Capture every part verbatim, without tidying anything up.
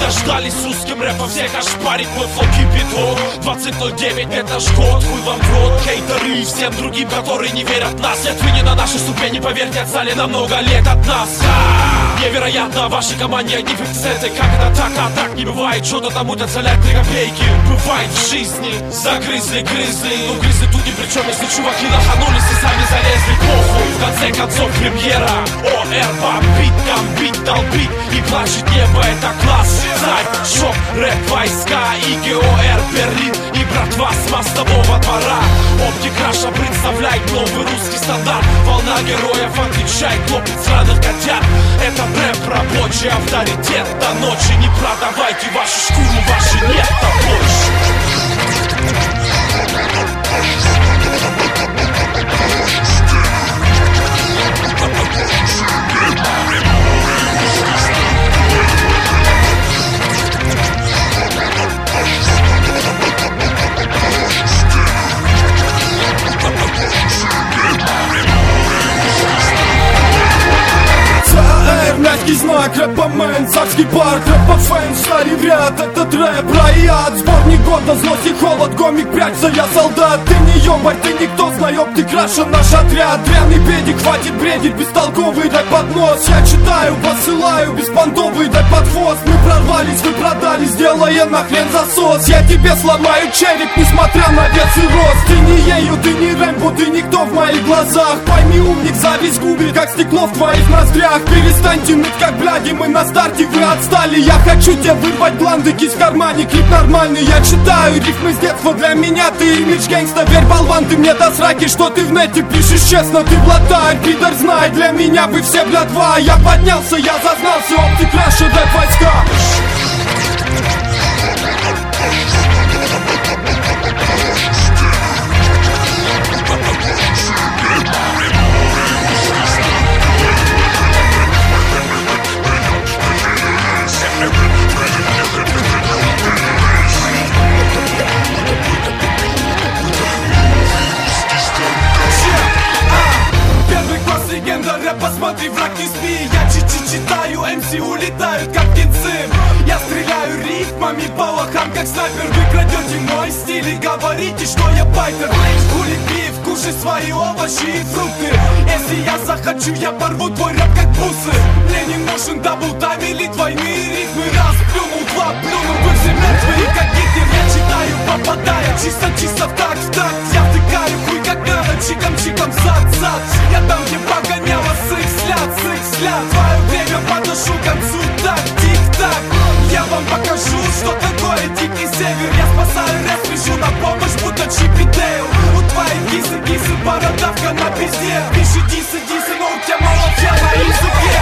дождались с русским рэпом, всех ошпарить мой флоу кипяток. Двадцать ноль девять, это наш год, хуй вам в рот. Хейтеры и всем другим, которые не верят в нас. Нет, вы не на нашей ступени, поверьте, отстали на много лет от нас. А, невероятно, в вашей команде одни фиксеты. Как это так, а так не бывает. Что-то там утоцелять три копейки. Бывает в жизни, загрызли, грызли. Ну грызли тут ни при чем, если чуваки лоханулись и сами залезли. Похуй, в конце концов премьера. ОР, бомбит, гамбит, долбит. И плачет небо, это класс. Знай, шок, рэп, войска и ГОР, Берлин. И братва с мостового двора. Оптик Раша представляет новый русский стандарт. Волна героев отвечает, топит сраных котят. Это рэп, рабочий авторитет. До ночи не продавайте вашу шкуру, вашей нет-то больше. Мягкий знак, рэпомен, царский парк, рэпофэн, стали в ряд, этот рэп, райад. Сборник года, злость и холод, гомик, прячься, я солдат. Ты не ёбарь, ты никто, знай, оптик Раша, наш отряд. Дрянный педик, хватит бредить, бестолковый рэп под нос. Я читаю, посылаю, беспонтовый рэп под хвост. Мы прорвались, вы продали, сделая нахрен засос. Я тебе сломаю череп, несмотря на вес и рост. Ты не ею, ты не Рэмбо, ты никто в моих глазах. Пойми, умник, зависть губит, как стекло в твоих ноздрях. Перестань тянуть, как бляди, мы на старте, вы отстали. Я хочу тебе вырвать гланды, кисть в кармане, клип нормальный. Я читаю рифмы с детства, для меня ты имидж гангста. Верь, болван, ты мне до сраки, что ты в нете пишешь честно. Ты блатарь, пидор, знай, для меня вы все братва. Я поднялся, я зазнался, оптик Раша, рэп войска. Посмотри, враг, не спи, я чичи читаю, эм си улетают, как птенцы. Я стреляю рифмами по лохам, как снайпер. Вы крадете мой стиль и говорите, что я байтер. Хули пив, кушай свои овощи и фрукты. Если я захочу, я порву твой рэп, как бусы. Мне не нужен даблтайм или двойные рифмы. Раз плюнул, два плюнул, вы все мертвые, как Гитлер. Я читаю, попадая, чисто-чисто в такт, в такт. Я втыкаю хуй, как надо, чиком-чиком, зад-зад. Я там, где погоняла с их взгляд, с их взгляд. Твое время подношу к концу, так, тик-так. Я вам покажу, что такое дикий север. Я спасаю рэп, спешу на помощь, будто Чип и Дейл. У твоей кисы, кисы, бородавка на пизде. Пиши дисы, дисы, но у тебя мало фя на языке.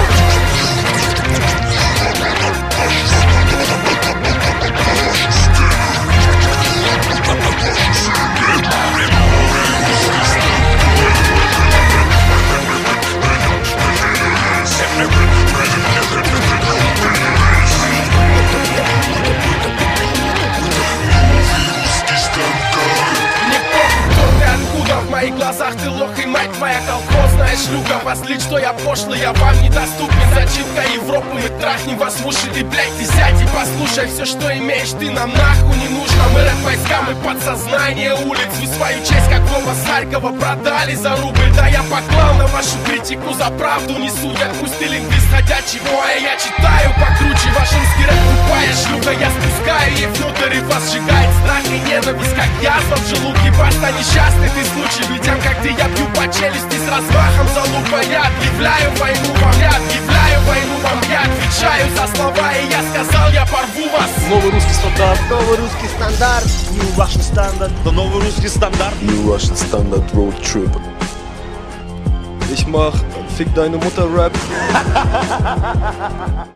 В моих глазах ты лох и мать твоя колхозная шлюха. Послить, что я пошлый, я вам недоступен. Зачинка Европы, мы трахнем вас в уши. Ты, блядь, ты сядь и послушай. Все, что имеешь, ты нам нахуй не нужно. Мы рэп-войска, мы подсознание улиц. Вы свою честь, как Вова с Харькова, продали за рубль. Да я поклал на вашу критику, за правду не судят. Пусть ты лингвист ходячий, а я читаю покруче. Ваш русский рэп тупая шлюха. Я спускаю ей внутрь и вас сжигает страх и ненависть, как язва в желудке. Башта несчастный ты случай. Людям, как ты, я бью по челюсти с размахом за лупа. Я объявляю войну вам, я объявляю войну вам. Я отвечаю за слова, и я сказал, я порву вас. Новый русский стандарт. Новый русский стандарт. New Russian Standard. Der новый русский стандарт. New Russian Standard Road Trip. Ich mach Fick deine Mutter Rap.